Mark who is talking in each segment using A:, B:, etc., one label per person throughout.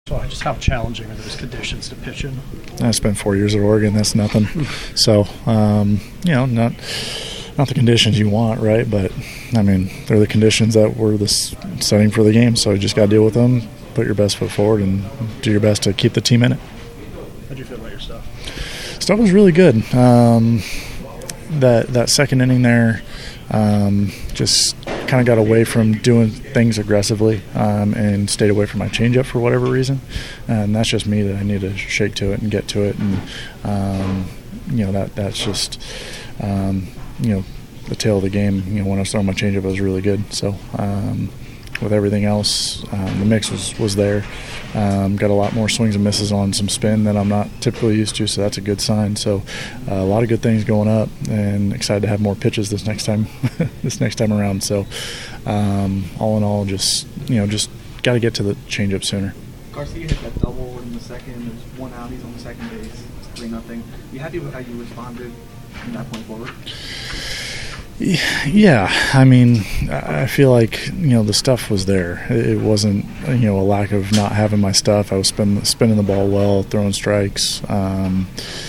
A: So just how challenging are those conditions to pitch in?
B: I spent 4 years at Oregon. That's nothing. So, not the conditions you want, right? But, I mean, they're the conditions that were the setting for the game. So you just got to deal with them, put your best foot forward, and do your best to keep the team in it.
A: How do you feel about your stuff?
B: Stuff was really good. That second inning there, just kind of got away from doing things aggressively and stayed away from my changeup for whatever reason. And that's just me, that I need to shake to it and get to it. And, that's just, the tail of the game. When I was throwing my changeup, it was really good. So with everything else, the mix was there. Got a lot more swings and misses on some spin that I'm not typically used to, so that's a good sign. So a lot of good things going up, and excited to have more pitches this next time around. So all in all, just got to get to the changeup sooner.
C: Garcia hit that double in the second. There's one out. He's on the second base. It's 3-0. You happy with how you responded from that point forward?
B: Yeah, I mean, I feel like the stuff was there. It wasn't a lack of not having my stuff. I was spinning the ball well, throwing strikes, and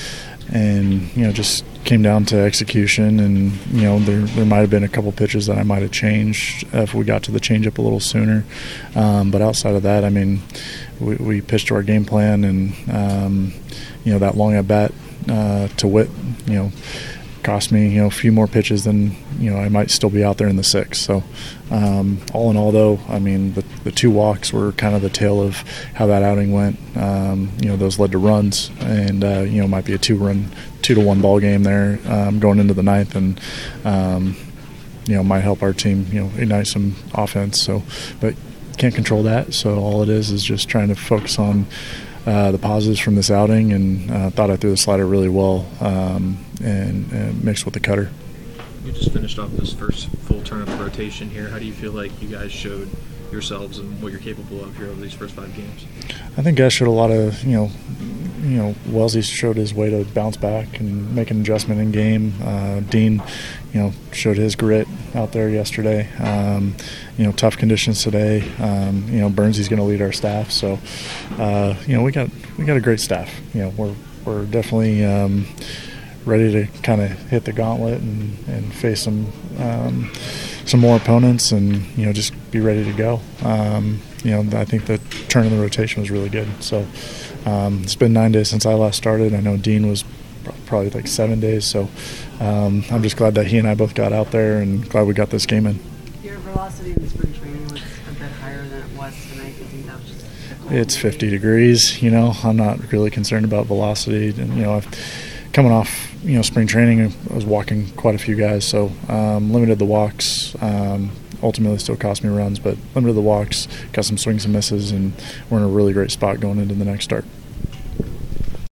B: just came down to execution. And there might have been a couple pitches that I might have changed if we got to the changeup a little sooner. But outside of that, I mean, we pitched to our game plan, and that long at bat to Witt, cost me, a few more pitches than, I might still be out there in the sixth. So all in all, though, I mean, the two walks were kind of the tail of how that outing went. Those led to runs, and, might be a 2-1 ball game there going into the ninth, and, might help our team, ignite some offense. So, but can't control that. So all it is just trying to focus on the positives from this outing, and thought I threw the slider really well and mixed with the cutter.
D: You just finished off this first full turn of the rotation here. How do you feel like you guys showed yourselves and what you're capable of here over these first 5 games?
B: I think guys showed a lot of, Wellesley showed his way to bounce back and make an adjustment in game. Dean, showed his grit out there yesterday. Tough conditions today. Burnsy's going to lead our staff, so we got a great staff. We're definitely ready to kind of hit the gauntlet and face some more opponents, and just be ready to go. I think the turn of the rotation was really good. So it's been 9 days since I last started. I know Dean was probably like 7 days. So I'm just glad that he and I both got out there, and glad we got this game in.
E: Your velocity in spring training was a bit higher than it was tonight. Do you think that was just
B: It's 50 degrees. I'm not really concerned about velocity. And coming off spring training, I was walking quite a few guys, so limited the walks. Ultimately still cost me runs, but limited the walks, got some swings and misses, and we're in a really great spot going into the next start.